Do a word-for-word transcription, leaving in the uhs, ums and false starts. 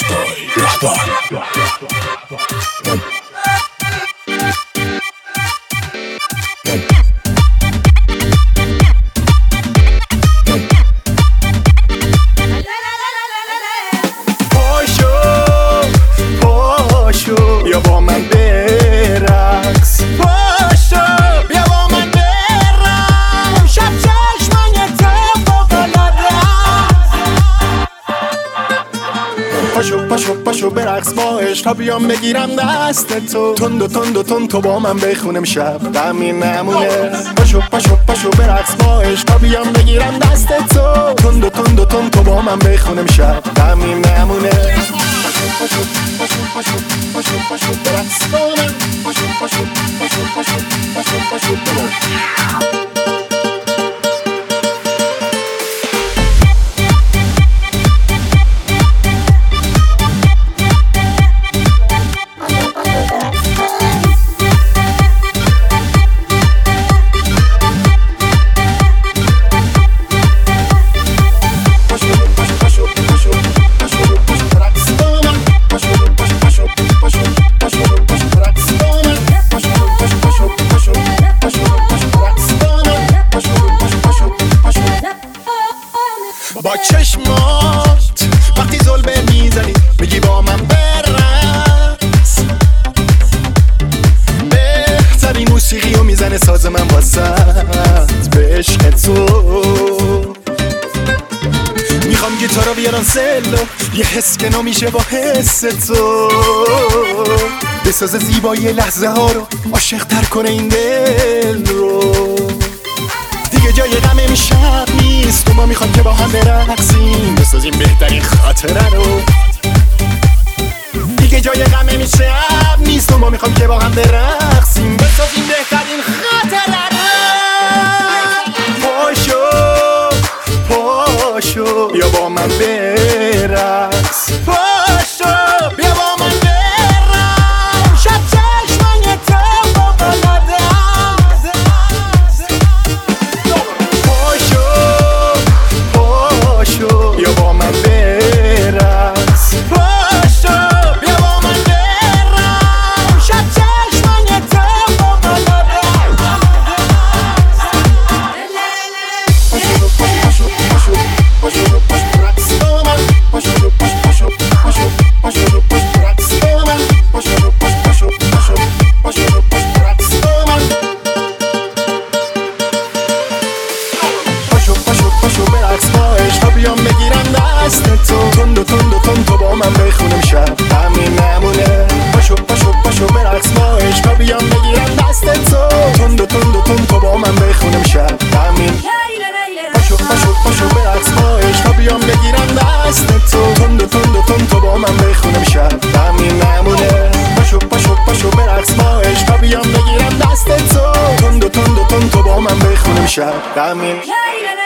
ستایل رهبر. بیا با من برقص، پاشو بیا با من برقص، شب چشمای تو فوق‌العاده است. پاشو پاشو پاشو برقص با عشق تا بیام بگیرم دست تو، تند و تند و تند تو با من بخونم شب غمین نمونه. پاشو پاشو پاشو برقص با عشق تا بیام بگیرم دست تو، تند و تند و تند تو با من بخونم شب غمین نمونه. پاشو پاشو پاشو پاشو پاشو برقص با من، پاشو پاشو پاشو پاشو پاشو پاشو برقص. با چشمات وقتی زلبه میزنی میگی با من برقص، بهترین موسیقی رو میزنه ساز من واسط به عشق تو. میخوام گیتارو بیارم سلو، یه حس که نمیشه با حس تو، بساز زیبایی لحظه ها رو عاشق تر کنه این دل رو. دیگه جای غم امشب نیست و ما میخوام که با هم برقصیم، بسازیم بهترین خاطره رو. دیگه جای غم امشب نیست و ما میخوام که با هم برقصیم، بسازیم بهترین خاطره رو. پاشو پاشو بیا با من برقص، پاشو بیا با من برقص، شب چشمای تو فوق‌العاده است. بیا با من برقص، پاشو بیا با من برقص، شب چشمای تو فوق‌العاده است. پاشو پاشو پاشو پاشو پاشو برقص با من، پاشو پاشو پاشو پاشو پاشو برقص با من، پاشو پاشو پاشو پاشو پاشو برقص با من. پاشو پاشو پاشو برقص با عشق تا بیام بگیرم دست تو، تند و تند و تند تو با من بخونم شب همین نمونه. پاشو پاشو پاشو برقص با عشق تا بیام بگیرم دست تو، تند و تند و تند تو با من بخونم شب همین. پاشو پاشو پاشو برقص با عشق تا بیام بگیرم دست تو، تند و تند و تند تو با من بخونم شب همین نمونه. پاشو پاشو پاشو برقص با عشق تا بیام بگیرم دست تو، تند و تند و تند تو با من بخونم شب همین.